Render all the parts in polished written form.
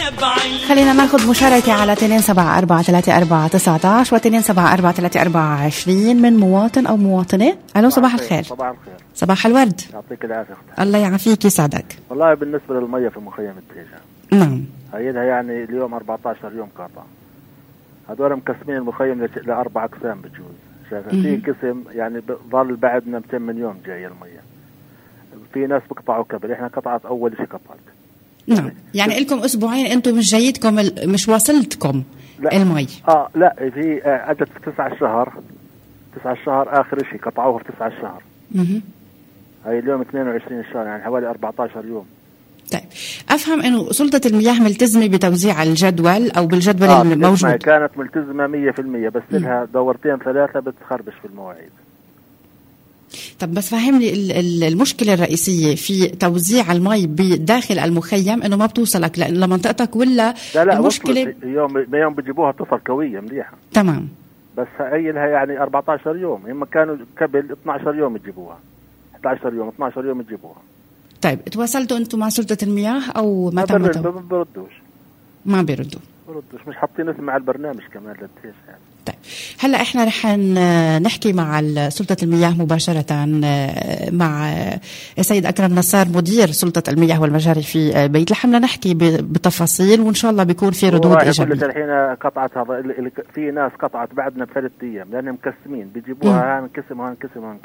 خلينا ناخد مشاركة على 274-34-19 و 274-34-20 من مواطن أو مواطنة. ألو، صباح الخير. صباح الخير. صباح الورد. يعطيك العافية. الله يعافيك يسعدك. والله بالنسبة للمية في مخيم الدهيجة، نعم، هيدها يعني اليوم 14 يوم قاطع. هذول مقسمين المخيم لأربع أقسام بجوز. في قسم يعني ظل بعدنا 200 يوم جاي المية. في ناس بقطعوا قبل، احنا قطعت أول شيء قطعت. نعم، يعني لكم أسبوعين أنتم مش جايتكم مش واصلتكم المي. لا، في أجت في 9 الشهر. 9 الشهر آخر شيء قطعوه في 9 الشهر. هاي اليوم 22 الشهر، يعني حوالي 14 يوم. طيب، أفهم أنه سلطة المياه ملتزمة بتوزيع الجدول أو بالجدول الموجود. كانت ملتزمة 100%، بس لها دورتين 3 بتخربش في المواعيد. طب بس فهمني المشكلة الرئيسية في توزيع المي بداخل المخيم انه ما بتوصلك لمنطقتك، ولا لا المشكلة يوم بيجيبوها اتصل قوية مليحة. تمام، بس هي لها يعني 14 يوم، هم كانوا قبل 12 يوم يجيبوها، 11 يوم 12 يوم يجيبوها. طيب، تواصلتوا انتم مع سلطة المياه او ما بردوش؟ ما بيردوا، مش حاطين اسم على البرنامج كمان للتيش يعني. طيب، هلا احنا رح نحكي مع سلطة المياه مباشرة مع السيد أكرم نصار مدير سلطة المياه والمجاري في بيت لحم، نحكي بتفاصيل وإن شاء الله بيكون في ردود إيجابية. الحين قطعت هذا في ناس قطعت بعدنا ب3 أيام لأنهم مقسمين بيجيبوها هنقسم وهنقسم.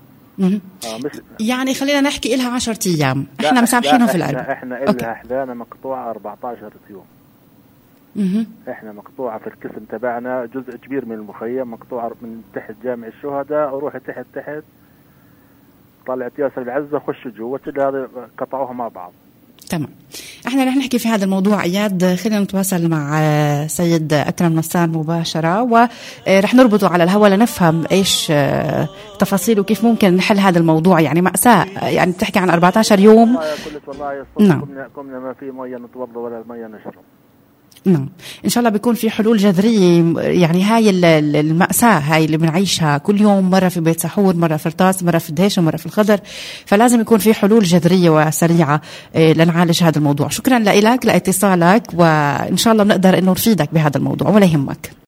يعني خلينا نحكي إلها 10 أيام، احنا مسامحينهم في القلب. احنا إلها حدانا مقطوعة 14 يوم. احنا مقطوعة في القسم تبعنا جزء كبير من المخيم مقطوعة من تحت جامع الشهداء، وروحي تحت طلعت ياسر العزة خش جوا كده، هذا قطعوها مع بعض. تمام، احنا رح نحكي في هذا الموضوع اياد. خلينا نتواصل مع سيد أكرم نصار مباشرة ورح نربطه على الهواء لنفهم ايش تفاصيله وكيف ممكن نحل هذا الموضوع. يعني مأساة، يعني بتحكي عن 14 يوم. والله كنا ما في مية نتوضا ولا مية نشرب. نعم، إن شاء الله بيكون في حلول جذرية. يعني هاي المأساة هاي اللي بنعيشها كل يوم، مرة في بيت سحور، مرة في رطاس، مرة في الدهيش، ومرة في الخضر، فلازم يكون في حلول جذرية وسريعة لنعالج هذا الموضوع. شكرا لك لاتصالك، وإن شاء الله بنقدر إنه نفيدك بهذا الموضوع، ولا يهمك.